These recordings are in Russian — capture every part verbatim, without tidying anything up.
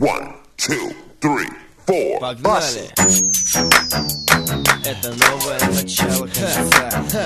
One, two, three, four. Погнали! Это новое начало конца.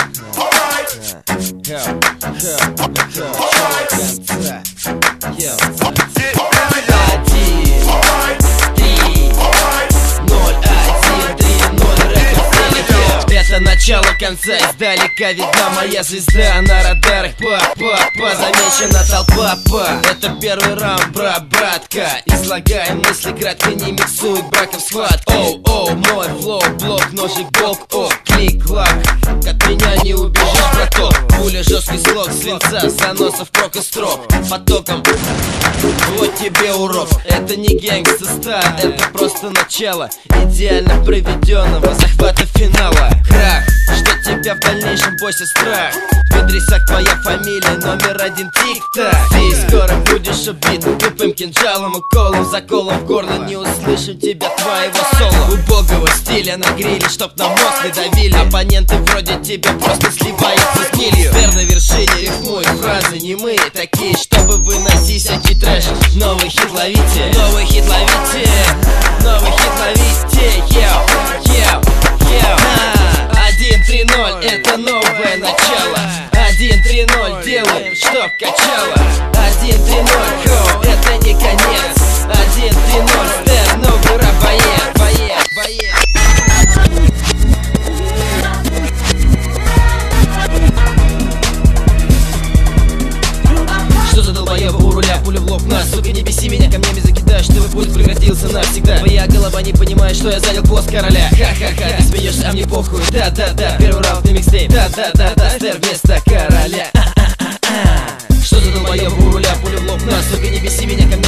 Это начало конца, издалека видна моя звезда. На радарах па-па-па, замечена толпа па. Это первый раунд, брат-братка. Излагаем мысли кратко, не миксует браков схват. Оу-оу, мой флоу, блок, ножик, блок, о, клик-клак. От меня не убежишь, браток. Пуля, жесткий слог, свинца, заносов, прок и строп. Потоком, вот тебе урок. Это не гэнгста-стайл, это просто начало идеально проведенного захвата финала. Крах, что тебя в дальнейшем бойся страх. В адресах твоя фамилия, номер один тик-так. Ты скоро будешь убит тупым кинжалом, уколом, заколом в горло. Не услышим тебя, твоего соло. Убогого стиля на гриле, чтоб на мозг не давили. Оппоненты вроде тебя просто сливают с гнилью. Сфер на вершине рифмуют фразы немые, такие, чтобы выносить всякий трэш. Новый хит ловите, новый хит ловите, новый хит ловите. Йоу, йоу, йоу. Один три ноль, это новое начало. Один три ноль, делаем, чтоб качало. Один три ноль, хоу, это не конец. Один три ноль, стер, новый рэп, боец, боец, боец. Что за долбоеба у руля, пуля в лоб нас? Сука, не беси меня, камнями закидаешь, чтобы путь прекратился навсегда. Твоя голова не понимает, что я занял пост короля. Ха-ха-ха, ты смеешься, а мне похуй. Да-да-да, первый раунд на микстейп. Да-да-да-да, стер вместо короля. Что за долбоеба у руля, пуля в лоб нас? Сука, не беси меня, камнями